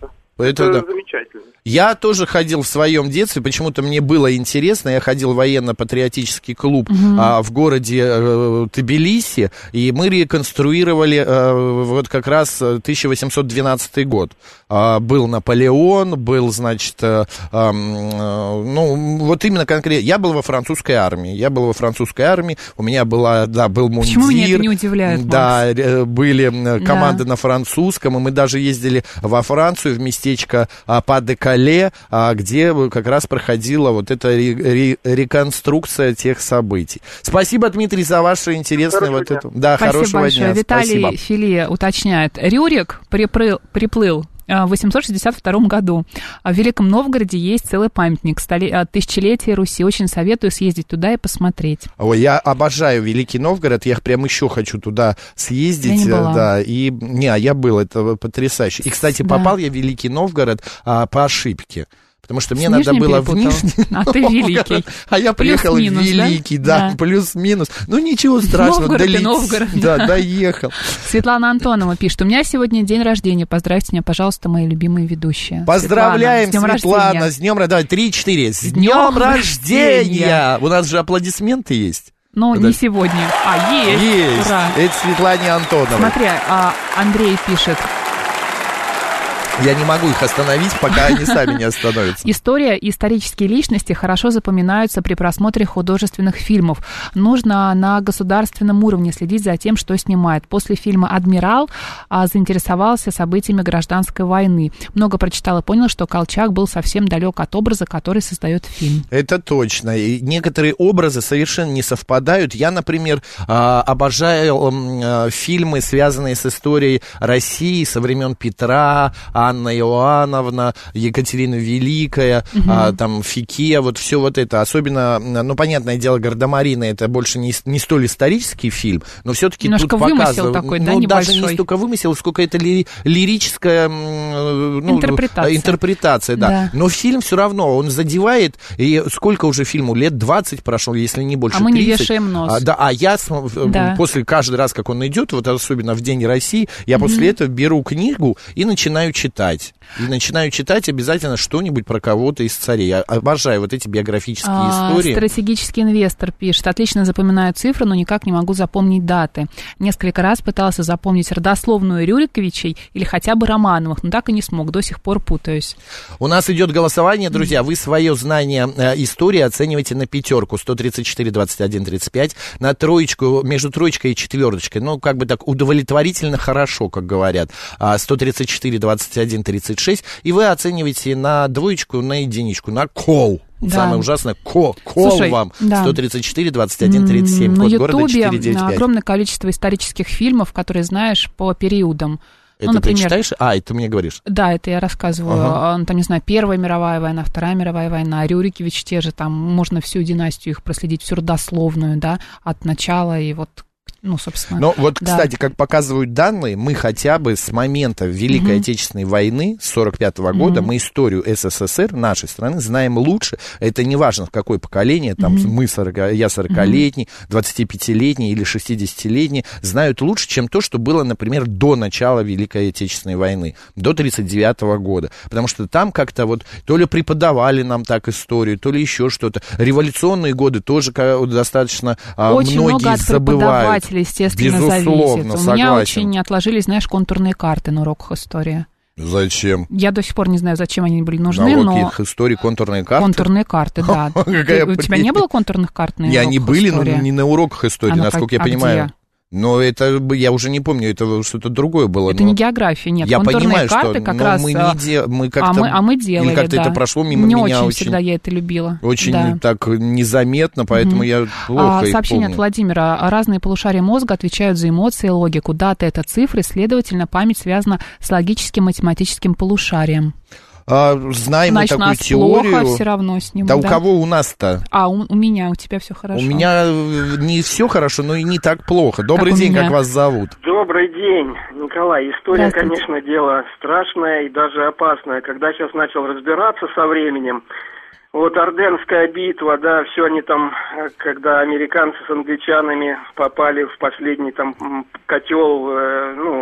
Это, это да. замечательно. Я тоже ходил в своем детстве, почему-то мне было интересно, я ходил в военно-патриотический клуб угу. а, в городе э, Тбилиси, и мы реконструировали э, вот как раз тысяча восемьсот двенадцатый год. А, был Наполеон, был, значит, э, э, ну, вот именно конкретно, я был во французской армии, я был во французской армии, у меня была, да, был мундир. Почему меня это не удивляет, Да, Макс? были команды да. на французском, и мы даже ездили во Францию, в местечко Па-де-Кале, где как раз проходила вот эта ре- реконструкция тех событий. Спасибо, Дмитрий, за ваше интересное вот это. Да, Спасибо хорошего большое. дня. Виталий Спасибо. Филе уточняет. Рюрик приплыл, приплыл в восемьсот шестьдесят втором году. В Великом Новгороде есть целый памятник столе... тысячелетия Руси. Очень советую съездить туда и посмотреть. Ой, я обожаю Великий Новгород. Я прям еще хочу туда съездить. Я не была. Да, и не, а я был, это потрясающе. И, кстати, да. попал я в Великий Новгород а, по ошибке. Потому что С мне надо было перепутал. в Нижний А ты Великий. А я приехал в Великий, да, да, плюс-минус. Ну, ничего страшного. Новгород и Новгород. Да, да, доехал. Светлана Антонова пишет. У меня сегодня день рождения. Поздравьте меня, пожалуйста, мои любимые ведущие. Поздравляем, Светлана, Светлана, с днем рождения. Давай, три-четыре. С днем рождения! У нас же аплодисменты есть. Ну, не сегодня. А, есть. Есть. Ура. Это Светлане Антоновой. Смотри, а Андрей пишет. Я не могу их остановить, пока они сами не остановятся. История и исторические личности хорошо запоминаются при просмотре художественных фильмов. Нужно на государственном уровне следить за тем, что снимает. После фильма «Адмирал» заинтересовался событиями гражданской войны. Много прочитал и понял, что Колчак был совсем далек от образа, который создает фильм. Это точно. И некоторые образы совершенно не совпадают. Я, например, обожаю фильмы, связанные с историей России со времен Петра, Анна Иоанновна, Екатерина Великая, угу. а, там Фике, вот все вот это. Особенно, ну, понятное дело, Гардемарины, это больше не, не столь исторический фильм, но все-таки тут показывают... такой, ну, да, небольшой. Даже не столько вымысел, сколько это ли, лирическая ну, интерпретация. интерпретация, да. да. Но фильм все равно, он задевает, и сколько уже фильму? Лет двадцать прошло, если не больше, а мы тридцать. Не вешаем нос. А, да, а я да. после каждый раз, как он идет, вот особенно в День России, я угу. после этого беру книгу и начинаю читать. Читать. И начинаю читать обязательно что-нибудь про кого-то из царей. Я обожаю вот эти биографические а, истории. Стратегический инвестор пишет. Отлично запоминаю цифры, но никак не могу запомнить даты. Несколько раз пытался запомнить родословную Рюриковичей или хотя бы Романовых, но так и не смог. До сих пор путаюсь. У нас идет голосование, друзья. Вы свое знание э, истории оцениваете на пятерку. сто тридцать четыре, двадцать один, тридцать пять. На троечку, между троечкой и четверочкой. Ну, как бы так удовлетворительно хорошо, как говорят. сто тридцать четыре, двадцать один, тридцать шесть. И вы оцениваете на двоечку, на единичку, на кол. Да. Самое ужасное, кол, кол Слушай, вам. Да. сто тридцать четыре, двадцать один, тридцать семь. На Код города четыреста девяносто пять. Огромное количество исторических фильмов, которые знаешь по периодам. Это ну, например, ты читаешь? А, это ты мне говоришь? Да, это я рассказываю. Ага. Там, не знаю, Первая мировая война, Вторая мировая война, Рюрикович те же, там можно всю династию их проследить, всю родословную, да, от начала и вот... Ну, собственно. Но вот, да. кстати, как показывают данные, мы хотя бы с момента Великой mm-hmm. Отечественной войны с сорок пятого года, mm-hmm. мы историю СССР нашей страны знаем лучше. Это не важно, какое поколение, там, mm-hmm. мы сорок, я сорокалетний, двадцатипятилетний или шестидесятилетний, знают лучше, чем то, что было, например, до начала Великой Отечественной войны, до тридцать девятого года. Потому что там как-то вот то ли преподавали нам так историю, то ли еще что-то. Революционные годы тоже достаточно Очень многие много от забывают. Естественно, Безусловно, зависит. У согласен. меня очень отложились, знаешь, контурные карты на уроках истории. Зачем? Я до сих пор не знаю, зачем они были нужны, на но... уроках истории контурные карты? Контурные карты, да. У тебя не было контурных карт на уроках истории? Они были, но не на уроках истории, насколько я понимаю. Но это, я уже не помню, это что-то другое было. Это не география, нет. Я понимаю, карты что как раз, мы, не де... мы как-то... А мы, а мы делали, или как-то да. это прошло мимо не меня. Не очень всегда я это любила. Очень да. так незаметно, поэтому угу. я плохо а, их Сообщение помню. от Владимира. Разные полушария мозга отвечают за эмоции и логику. Даты — это цифры, следовательно, память связана с логическим математическим полушарием. А, знаем Значит, мы такую у нас теорию. Плохо все равно с ним. Да, да у кого у нас-то? А, у, у меня, у тебя все хорошо. У меня не все хорошо, но и не так плохо. Добрый как день, как вас зовут? Добрый день, Николай. История, конечно, дело страшное и даже опасное. Когда сейчас начал разбираться со временем, вот Орденская битва, да, все они там, когда американцы с англичанами попали в последний там котел, э, ну,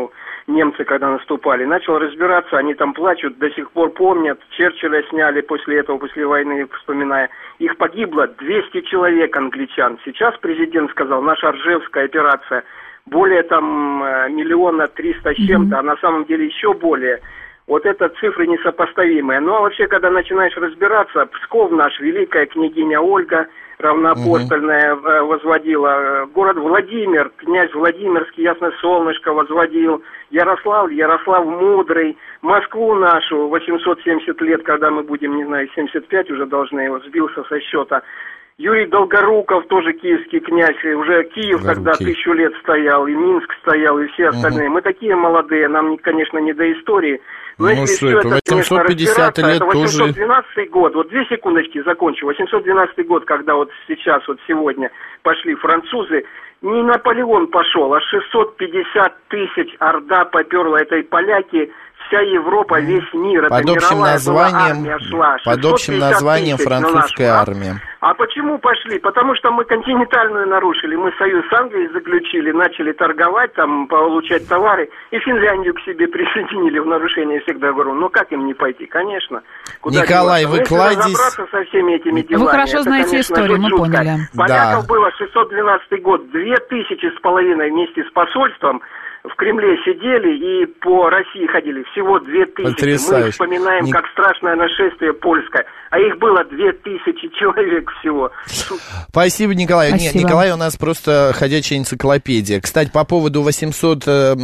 немцы, когда наступали. Начал разбираться, они там плачут, до сих пор помнят. Черчилля сняли после этого, после войны, вспоминая. Их погибло двести человек англичан. Сейчас президент сказал, наша Ржевская операция, более там миллиона триста с чем-то, а на самом деле еще более. Вот это цифры несопоставимые. Ну а вообще, когда начинаешь разбираться, Псков наш, великая княгиня Ольга, равноапостольная, угу. возводила. Город Владимир, князь Владимирский, Ясное Солнышко возводил. Ярославль, Ярослав Мудрый. Москву нашу, восемьсот семьдесят лет, когда мы будем, не знаю, семьдесят пять уже должны, его сбился со счета. Юрий Долгоруков, тоже киевский князь, уже Киев Долгорукий. Тогда тысячу лет стоял, и Минск стоял, и все остальные. Угу. Мы такие молодые, нам, конечно, не до истории. Но ну, если все это, конечно, разбираться, лет это восемьсот двенадцатый тоже... год, вот две секундочки закончу, восемьсот двенадцатый год, когда вот сейчас, вот сегодня пошли французы, не Наполеон пошел, а шестьсот пятьдесят тысяч орда поперла, это и поляки, вся Европа, весь мир, под это общим мировая названием, армия шла. Под общим названием французская нашу, армия. А почему пошли? Потому что мы континентальную нарушили, мы союз с Англией заключили, начали торговать, там, получать товары, и Финляндию к себе присоединили в нарушение, всегда говорю, ну как им не пойти? Конечно. Куда Николай, вы кладезь... разобраться со всеми этими делами. Вы хорошо это, знаете конечно, историю, мы поняли. Поляков да. было шестьсот двенадцатый год, две тысячи с половиной вместе с посольством, в Кремле сидели и по России ходили. Всего две тысячи. Потрясающе. Мы вспоминаем, Не... как страшное нашествие польское. А их было две тысячи человек всего. Спасибо, Николай. Спасибо. Нет, Николай у нас просто ходячая энциклопедия. Кстати, по поводу восемьсот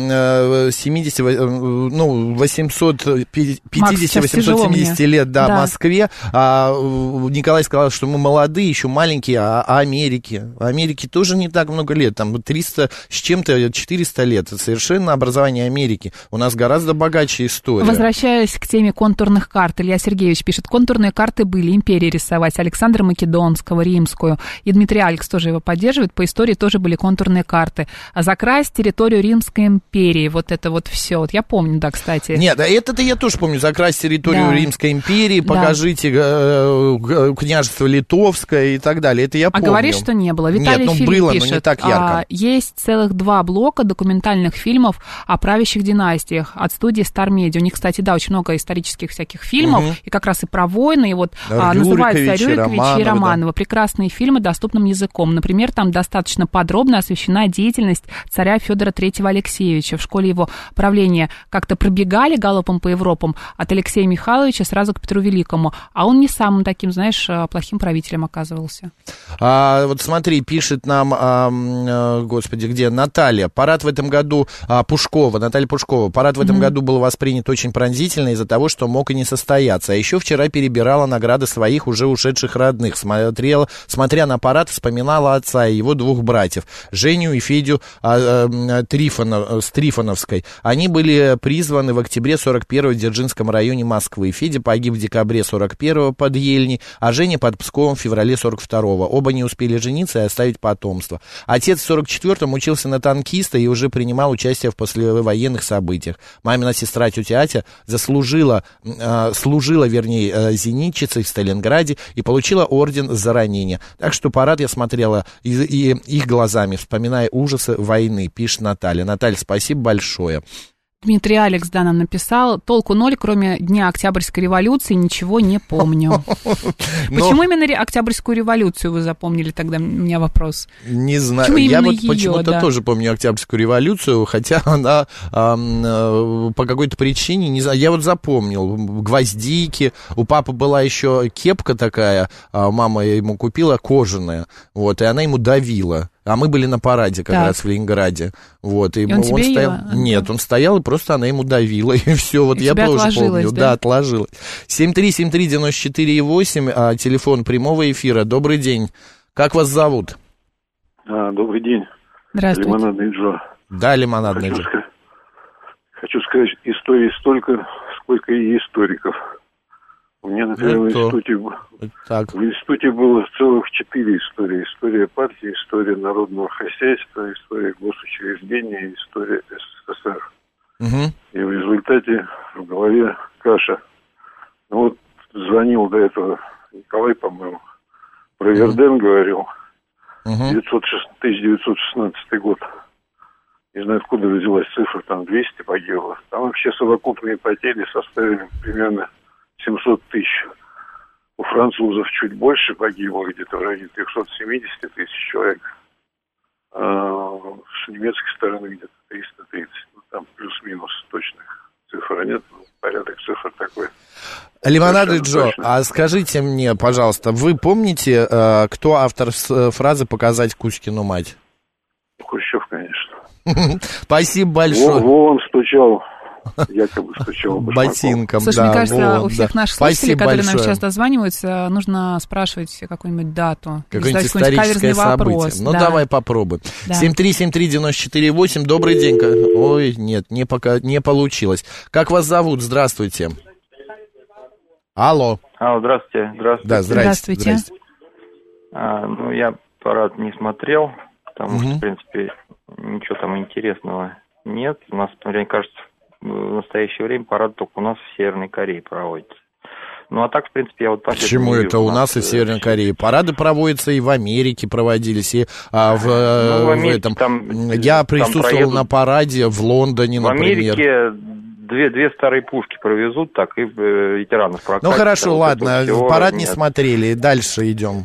семьдесят, ну, восемьсот пятьдесят восемьсот семьдесят лет, да, да. Москве. А, Николай сказал, что мы молодые, еще маленькие, а, а Америке? Америке тоже не так много лет. Там триста с чем-то, четыреста лет. Совершенно образование Америки. У нас гораздо богаче история. Возвращаясь к теме контурных карт, Илья Сергеевич пишет, контурные карты были, империи рисовать, Александра Македонского, римскую, и Дмитрий Алекс тоже его поддерживает, по истории тоже были контурные карты. А закрасть территорию Римской империи, вот это вот все, вот я помню, да, кстати. Нет, это-то я тоже помню, закрасть территорию да. Римской империи, покажите да. княжество Литовское и так далее, это я помню. А говоришь, что не было. Виталий Нет, ну Филипп было, пишет, но не так ярко. А, есть целых два блока документальных фильмов о правящих династиях от студии Star Media. У них, кстати, да, очень много исторических всяких фильмов, угу. и как раз и про войны, и вот а, называются Рюрикович и Романова. Да. Прекрасные фильмы доступным языком. Например, там достаточно подробно освещена деятельность царя Федора Третьего Алексеевича. В школе его правления как-то пробегали галопом по Европам от Алексея Михайловича сразу к Петру Великому. А он не самым таким, знаешь, плохим правителем оказывался. А, вот смотри, пишет нам, а, а, господи, где Наталья. Парад в этом году а, Пушкова, Наталья Пушкова. Парад в этом mm-hmm. году был воспринят очень пронзительно из-за того, что мог и не состояться. А еще вчера перебирала награды своих уже ушедших родных. Смотрела, смотря на парад, вспоминала отца и его двух братьев, Женю и Федю а, а, Трифонов, с Трифоновской. Они были призваны в октябре сорок первого в Дзержинском районе Москвы. Федя погиб в декабре сорок первого под Ельней, а Женя под Псковом в феврале сорок второго. Оба не успели жениться и оставить потомство. Отец в сорок четвёртом учился на танкиста и уже принимал участие в послевоенных событиях. Мамина сестра тетя Ася заслужила, э, служила, вернее, э, зенитчицей в Сталинграде и получила орден за ранение. Так что парад я смотрела и, и их глазами, вспоминая ужасы войны, пишет Наталья. Наталья, спасибо большое. Дмитрий Алекс, да, нам написал, толку ноль, кроме Дня Октябрьской революции, ничего не помню. Почему именно Октябрьскую революцию вы запомнили тогда? У меня вопрос. Не знаю, я вот почему-то тоже помню Октябрьскую революцию, хотя она по какой-то причине, не знаю, я вот запомнил, гвоздики, у папы была еще кепка такая, мама ему купила, кожаная, вот, и она ему давила. А мы были на параде как так. раз в Ленинграде. Вот, и, и он, он стоял. Ее? Нет, он стоял, и просто она ему давила, и все. Вот и я тоже помню. Да, да отложилось. семь три семь три девять четыре восемь, а, телефон прямого эфира. Добрый день. Как вас зовут? А, добрый день. Здравствуйте. Лимонадный Джо. Да, Лимонадный хочу Джо. Сказать, хочу сказать, истории столько, сколько и историков. У меня, например, в институте, так. в институте было целых четыре истории. История партии, история народного хозяйства, история госучреждения, история СССР. Угу. И в результате в голове каша. Ну вот звонил до этого Николай, по-моему, про Верден угу. говорил. Угу. тысяча девятьсот шестнадцатый год. не знаю, откуда взялась цифра, там двести погибло. Там вообще совокупные потери составили примерно семьсот тысяч. У французов чуть больше погибло, где-то в районе триста семьдесят тысяч человек. А с немецкой стороны где-то триста тридцать. Ну, там плюс-минус точных цифр нет, но порядок цифр такой. Лимонады Джо, а скажите мне, пожалуйста, вы помните, кто автор фразы «показать Кузькину мать»? Хрущев, конечно. Спасибо большое. Вон стучал, якобы стучал ботинком. Слушай, да, мне кажется, вон, у всех да. наших слушателей, Спасибо которые большое. нам сейчас дозваниваются, нужно спрашивать какую-нибудь дату. Какое-нибудь историческое событие. Вопрос. Ну, да. давай попробуем. Да. семь три семь три девять четыре восемь. Добрый день. Ой, нет, не, пока, не получилось. Как вас зовут? Здравствуйте. Алло. Алло, здравствуйте. Здравствуйте. Да, здрасте. Здравствуйте. здрасте. А, ну, я парад не смотрел, потому Угу. что, в принципе, ничего там интересного нет. У нас, мне кажется, в настоящее время парад только у нас в Северной Корее проводится. Ну, а так, в принципе, я вот... Почему это у нас и в Северной Корее? Парады проводятся и в Америке проводились, и а, в, ну, в, Америке, в этом... Там, Я присутствовал там на параде в Лондоне, в например. В Америке две, две старые пушки провезут, так и э, ветеранов прокатят. Ну, хорошо, вот ладно, всего парад не нет. смотрели, дальше идем.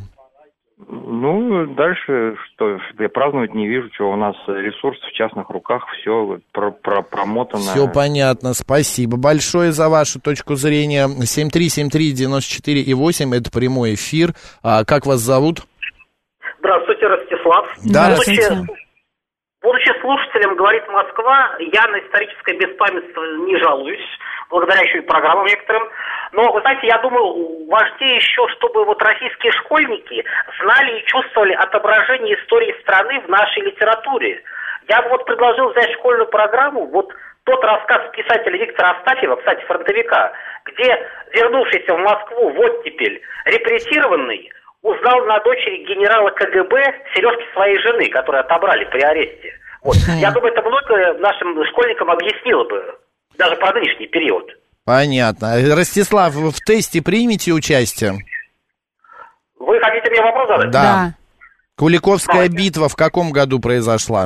Ну, дальше что, я праздновать не вижу, что у нас ресурс в частных руках, все про, про, промотано. Все понятно, спасибо большое за вашу точку зрения. семь три семь три девять четыре восемь, это прямой эфир. А как вас зовут? Здравствуйте, Ростислав. Да, будучи, будучи слушателем «Говорит Москва», я на историческое беспамятство не жалуюсь, благодаря еще и программам некоторым. Но, вы знаете, я думаю, важнее еще, чтобы вот российские школьники знали и чувствовали отображение истории страны в нашей литературе. Я бы вот предложил взять школьную программу, вот тот рассказ писателя Виктора Астафьева, кстати, фронтовика, где вернувшийся в Москву в оттепель репрессированный узнал на дочери генерала ка гэ бэ сережки своей жены, которые отобрали при аресте. Вот. Я думаю, это многое нашим школьникам объяснило бы, даже про нынешний период. Понятно. Ростислав, в тесте примете участие? Вы хотите мне вопрос задать? Да. Да. Куликовская Давайте. битва в каком году произошла?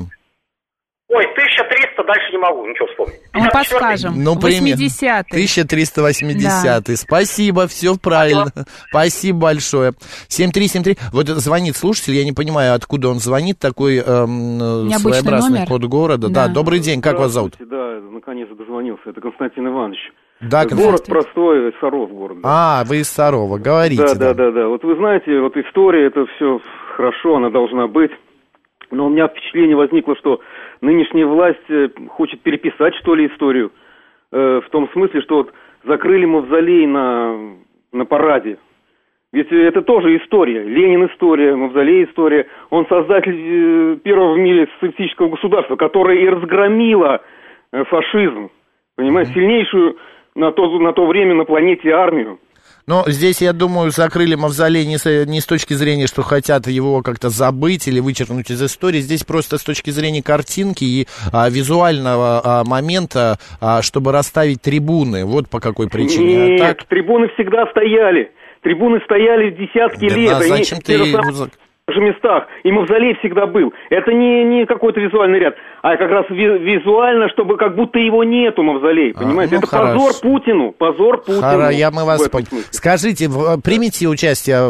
Ой, тысяча триста, дальше не могу ничего вспомнить. Мы подскажем. Ну, пример. восьмидесятые. тысяча триста восьмидесятый. Да. Спасибо, все правильно. Спасибо. Спасибо большое. семь три семь три. Вот звонит слушатель, я не понимаю, откуда он звонит, такой эм, своеобразный номер. код города. Да. Да, добрый день, как вас зовут? Да, наконец дозвонился. Это Константин Иванович. Да, город простой, Саров город. Да. А, вы из Сарова, говорите. Да, да, да, да. Вот вы знаете, вот история, это все хорошо, она должна быть. Но у меня впечатление возникло, что нынешняя власть хочет переписать, что ли, историю. Э, в том смысле, что вот закрыли мавзолей на, на параде. Ведь это тоже история. Ленин история, мавзолей история. Он создатель э, первого в мире социалистического государства, которое и разгромило э, фашизм. Понимаете, сильнейшую на то, на то время на планете армию. Но здесь, я думаю, закрыли мавзолей не с, не с точки зрения, что хотят его как-то забыть или вычеркнуть из истории. Здесь просто с точки зрения картинки и а, визуального а, момента, а, чтобы расставить трибуны. Вот по какой причине. Нет, а так... трибуны всегда стояли. Трибуны стояли десятки да, лет. а зачем ты... В же местах, и мавзолей всегда был. Это не, не какой-то визуальный ряд, а как раз ви- визуально, чтобы как будто его нету мавзолей, понимаете? А, ну, это хорошо. Позор Путину, позор Путину. Хара, я мы вас понял. Скажите, в, примите участие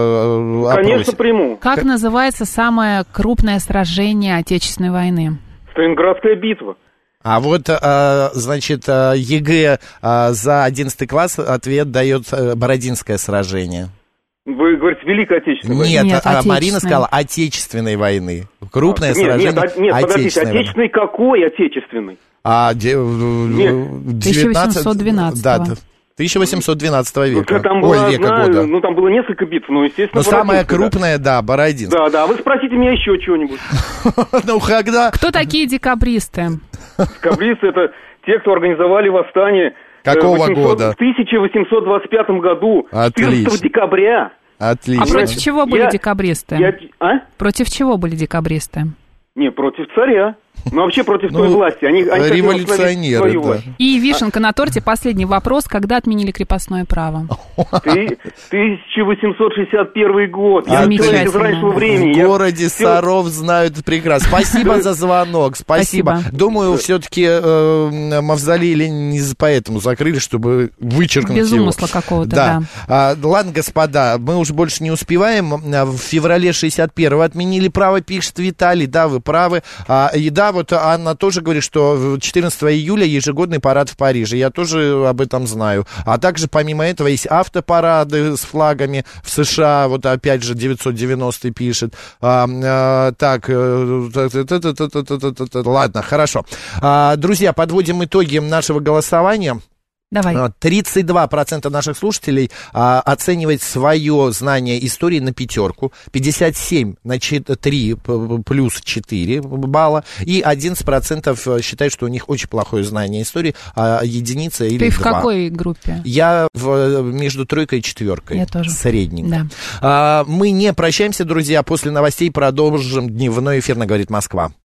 в опросе? Конечно, приму. Как, как называется самое крупное сражение Отечественной войны? Сталинградская битва. А вот, значит, ЕГЭ за одиннадцатый класс ответ дает Бородинское сражение. Вы говорите, Великой Отечественной войны? Нет, нет а, Марина сказала Отечественной войны. Крупное а, сражение. Нет, нет, нет подождите, Отечественной какой Отечественной? А, де, тысяча восемьсот двенадцатого. Да, тысяча восемьсот двенадцатого века. Там было, Ой, века знаю, года. Ну, там было несколько битв, но, естественно, но самая крупная, да, Бородинская. Да, да, вы спросите меня еще чего-нибудь. Ну, когда... Кто такие декабристы? Декабристы — это те, кто организовали восстание... Какого года? В тысяча восемьсот двадцать пятом году, четырнадцатого декабря. Отлично. А против чего были я, декабристы? Я, а? Против чего были декабристы? Не, против царя. Ну, вообще против той ну, власти. Они, они революционеры, да. власть. И вишенка на торте, последний вопрос. Когда отменили крепостное право? тысяча восемьсот шестьдесят первый год. Я человек из раннего времени. В городе Саров знают прекрасно. Спасибо за звонок, спасибо. спасибо. Думаю, все-таки э, мавзолей Ленина не поэтому закрыли, чтобы вычеркнуть Без его. Без умысла какого-то, да. да. А, ладно, господа, мы уже больше не успеваем. В феврале шестьдесят первого отменили право, пишет Виталий. Да, вы правы. А, и да, вот Анна тоже говорит, что четырнадцатого июля ежегодный парад в Париже. Я тоже об этом знаю. А также, помимо этого, есть автопарады с флагами в США. Вот опять же девятьсот девяностый пишет. А, а, так, ладно, хорошо. А, друзья, подводим итоги нашего голосования. Давай. тридцать два процента наших слушателей а, оценивает свое знание истории на пятерку, пятьдесят семь на три плюс четыре балла, и одиннадцать процентов считают, что у них очень плохое знание истории, а единица или Ты два. в какой группе? Я в, между тройкой и четверкой. Я тоже. Средненько. Да. А, мы не прощаемся, друзья. После новостей продолжим дневной эфир на «Говорит Москва».